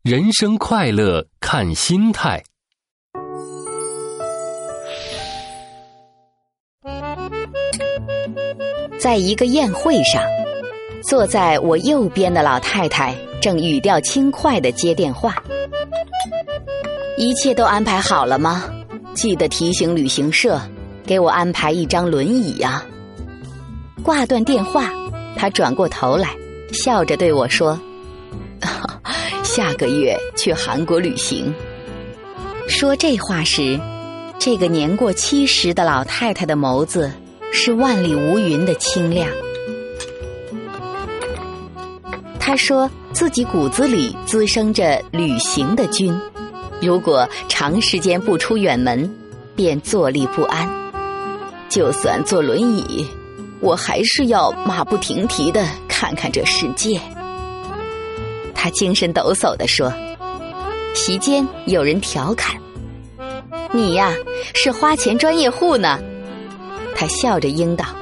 人生快乐看心态。 在一个宴会上，坐在我右边的老太太正语调轻快地接电话。一切都安排好了吗？记得提醒旅行社给我安排一张轮椅呀。挂断电话，她转过头来笑着对我说，下个月去韩国旅行。说这话时，这个年过70的老太太的眸子是万里无云的清亮。她说自己骨子里滋生着旅行的菌，如果长时间不出远门，便坐立不安。就算坐轮椅，我还是要马不停蹄地看看这世界。他精神抖擞地说。席间有人调侃，你呀，是花钱专业户呢。他笑着应道，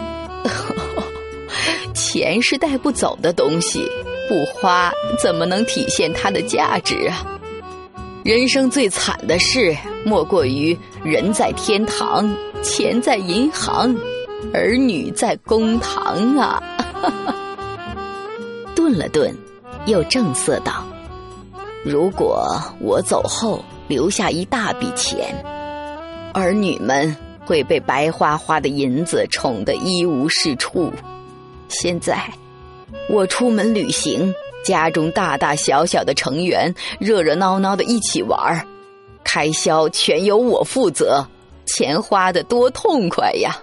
钱是带不走的东西，不花怎么能体现它的价值啊？人生最惨的事，莫过于人在天堂，钱在银行，儿女在公堂啊。顿了顿，又正色道，如果我走后留下一大笔钱，儿女们会被白花花的银子宠得一无是处。现在我出门旅行，家中大大小小的成员热热闹闹的一起玩，开销全由我负责，钱花得多痛快呀。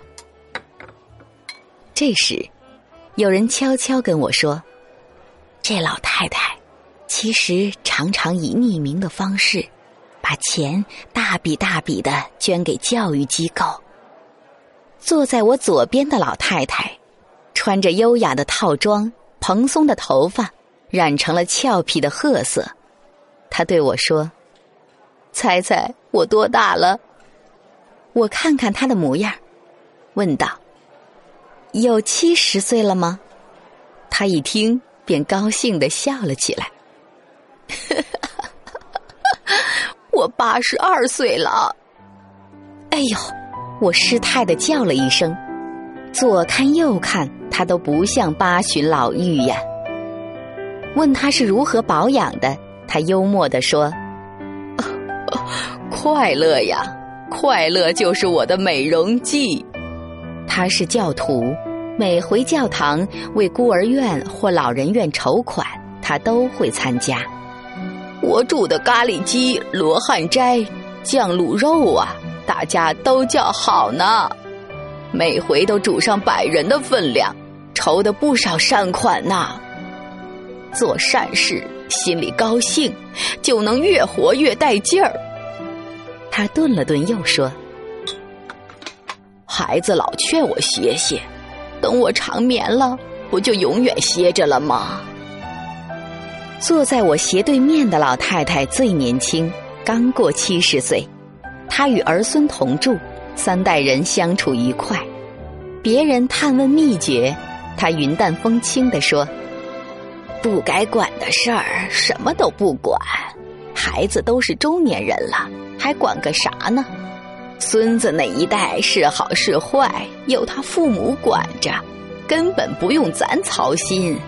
这时有人悄悄跟我说，这老太太其实常常以匿名的方式把钱大笔大笔地捐给教育机构。坐在我左边的老太太穿着优雅的套装，蓬松的头发染成了俏皮的褐色。她对我说，猜猜我多大了？我看看她的模样，问道，有70岁了吗？她一听便高兴地笑了起来。我82岁了。哎呦，我失态地叫了一声，左看右看，她都不像80老妪呀。问她是如何保养的，她幽默地说，快乐呀，快乐就是我的美容剂。她是教徒，每回教堂为孤儿院或老人院筹款，她都会参加。我煮的咖喱鸡、罗汉斋、酱卤肉啊，大家都叫好呢，每回都煮上100人的分量，筹得不少善款呐。做善事，心里高兴，就能越活越带劲儿。他顿了顿又说，孩子老劝我歇歇，等我长眠了，不就永远歇着了吗？坐在我斜对面的老太太最年轻，刚过70岁。她与儿孙同住，3代人相处愉快。别人探问秘诀，她云淡风轻地说，不该管的事儿什么都不管，孩子都是中年人了，还管个啥呢？孙子那一代是好是坏，由他父母管着，根本不用咱操心。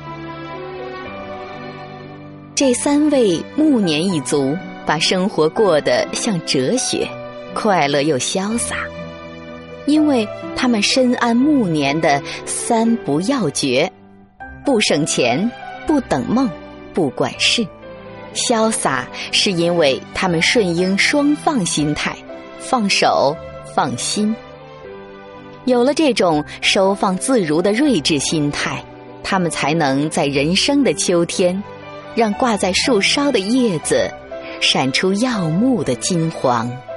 这3位暮年一族把生活过得像哲学，快乐又潇洒，因为他们深谙暮年的3不要诀：不省钱，不等梦，不管事。潇洒是因为他们顺应双放心态，放手放心。有了这种收放自如的睿智心态，他们才能在人生的秋天，让挂在树梢的叶子闪出耀目的金黄。